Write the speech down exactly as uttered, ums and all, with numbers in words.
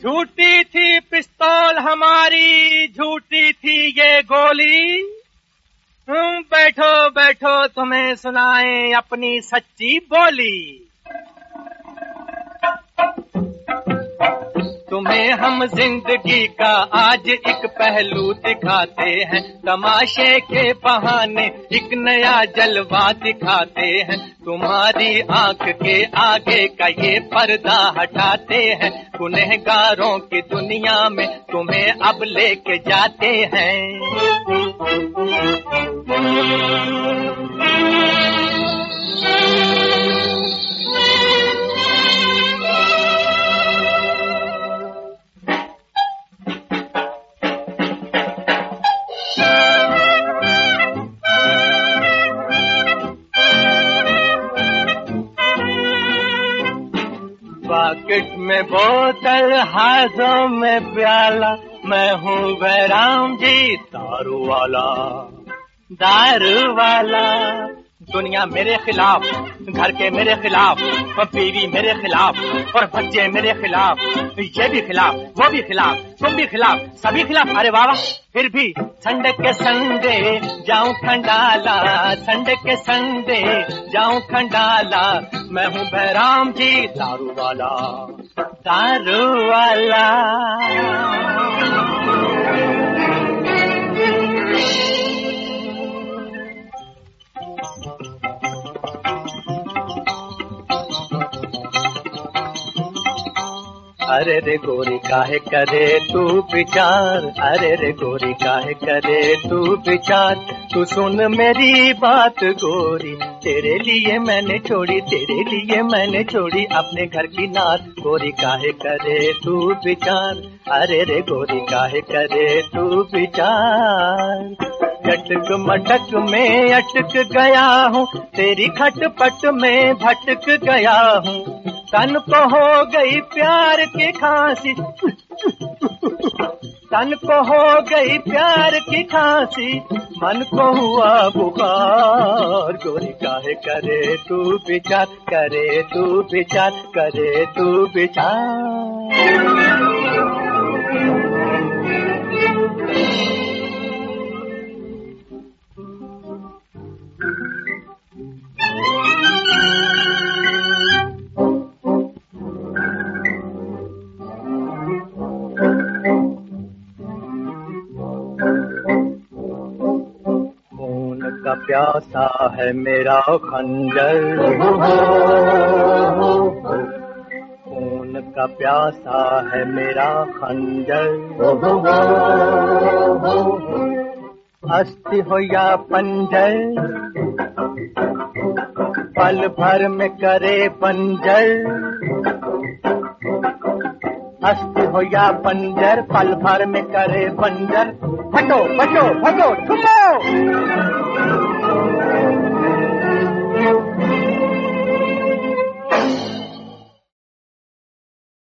झूठी थी पिस्तौल हमारी, झूठी थी ये गोली। तुम बैठो बैठो तुम्हें सुनाएं अपनी सच्ची बोली। तुम्हें हम जिंदगी का आज एक पहलू दिखाते हैं, तमाशे के बहाने एक नया जलवा दिखाते हैं। तुम्हारी आंख के आगे का ये पर्दा हटाते हैं, गुनहगारों की दुनिया में तुम्हें अब लेके जाते हैं। पॉकेट में बोतल, हाथों में प्याला, मैं हूँ बैराम जी दारू वाला, दारू वाला। दुनिया मेरे खिलाफ, घर के मेरे खिलाफ, और बीवी मेरे खिलाफ, और बच्चे मेरे खिलाफ, ये भी खिलाफ, वो भी खिलाफ, तुम भी खिलाफ, सभी खिलाफ। अरे वाह, फिर भी संडे के संडे जाऊं खंडाला, संडे के संडे जाऊं खंडाला, मैं हूँ बैराम जी दारू वाला, दारू वाला। अरे रे गोरी काहे करे तू विचार, अरे रे गोरी काहे करे तू विचार। तू सुन मेरी बात गोरी, तेरे लिए मैंने छोड़ी, तेरे लिए मैंने छोड़ी अपने घर की नार। गोरी काहे करे तू विचार, अरे रे गोरी काहे करे तू विचार। चटक मटक में अटक गया हूँ, तेरी खटपट में भटक गया हूँ। तन को हो गई प्यार की खांसी, तन को हो गई प्यार की खांसी, मन को हुआ बुखार। गोरी काहे करे तू विचार, करे तू विचार, करे तू विचार। प्यासा है मेरा खंजर, खून का प्यासा है मेरा खंजर। अस्थि हो या पंजर, पल भर में करे बंजर। अस्थि हो या पंजर, पल भर में करे बंजर। हटो बचो भगो ठुमो,